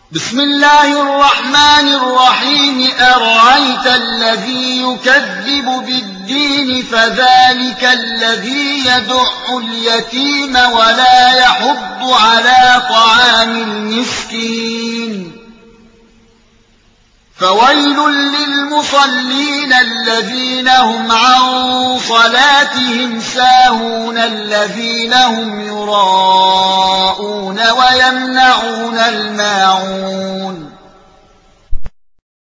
بسم الله الرحمن الرحيم أرأيت الذي يكذب بالدين فذلك الذي يدع اليتيم ولا يحض على طعام المسكين فويل للمصلين الذين هم عن صلاتهم ساهون الذين هم يراءون ويمنعون الماعون